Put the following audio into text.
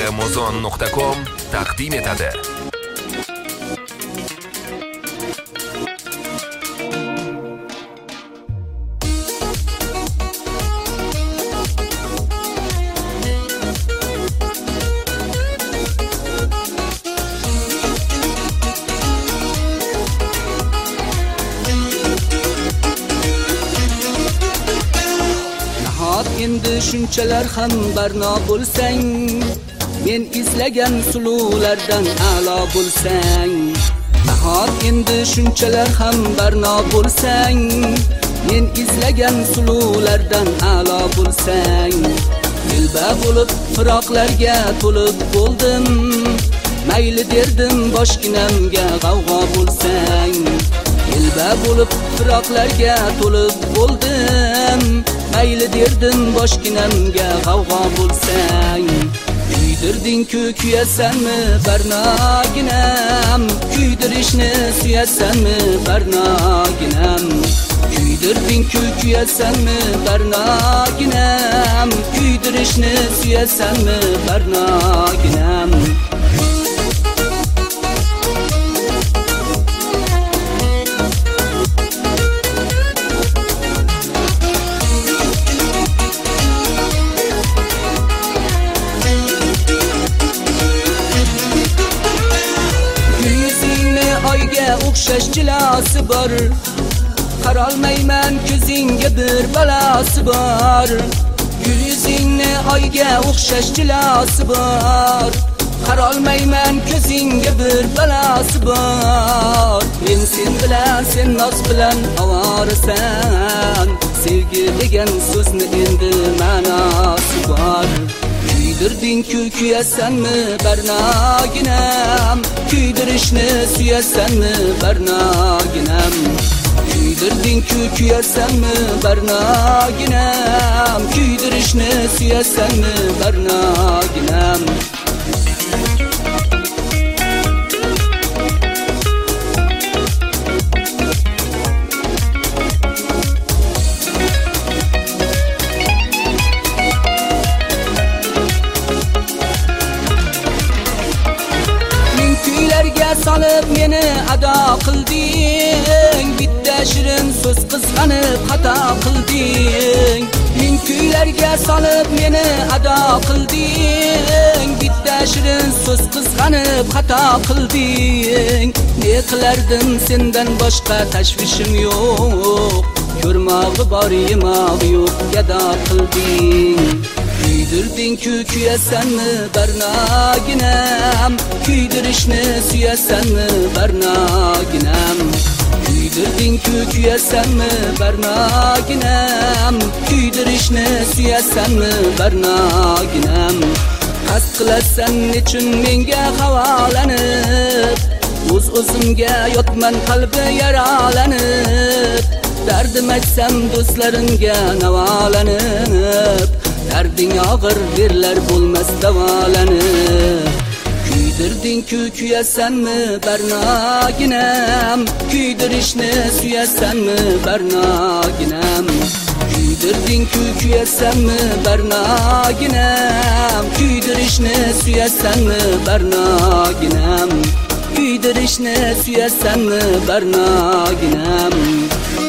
mozon.com taqdim etadi. Endi shunchalar ham barno bo'lsang, men izlagan sululardan a'lo bo'lsang. Nahot endi shunchalar ham barno bo'lsang, men izlagan sululardan a'lo bo'lsang. Yilba bo'lib firoqlarga to'lib bo'ldim, mayli derdim boshginamga g'avg'o bo'lsang. Yilba bo'lib firoqlarga to'lib bo'ldim, mayli derdim boshginamga g'avg'o bo'lsang. Kuydirding-ku kuyasanmi barnoginam, kuydirishni suyasanmi barnoginam. Kuydirding-ku kuyasanmi barnoginam, kuydirishni suyasanmi barnoginam. Oyga o'xshash jilasi bor, qarolmayman ko'zingga bir balasi bor. Gul yuzingni oyga o'xshash jilasi bor, qarolmayman ko'zingga bir balasi bor. Men sen bilan, sen noz bilan ovorasan, sevgi degan so'zni endi ma'nosi bor. Kuydirding-ku kuyasanmi barnoginam, kuydirishni suyasanmi barnoginam. Kuydirding-ku kuyasanmi barnoginam, kuydirishni suyasanmi barnoginam. Kuylarga solib meni ado qilding, bitta shirin so'z qizg'anib xato qilding. Men kuylarga solib meni ado qilding, bitta shirin so'z qizg'anib xato qilding. Ne qilardim sendan boshqa tashvishim yo'q, ko'rmog'i bor yemog'i yo'q gado qilding. Kuydirding-ku kuyasanmi barnoginam, kuydirishni suyasanmi barnoginam. Kuydirding-ku kuyasanmi barnoginam, kuydirishni suyasanmi barnoginam. Qasd qilasan nechun menga havolanib, o'z-o'zimga yotman qalbi yaralanib. Dardim aytsam do'stlarimga navolanib, darding og'ir derlar bo'lmas davolanib. Kuydirding-ku kuyasanmi barnoginam, kuydirishni suyasanmi barnoginam. Kuydirding-ku kuyasanmi barnoginam, kuydirishni suyasanmi barnoginam. Kuydirishni suyasanmi barnoginam.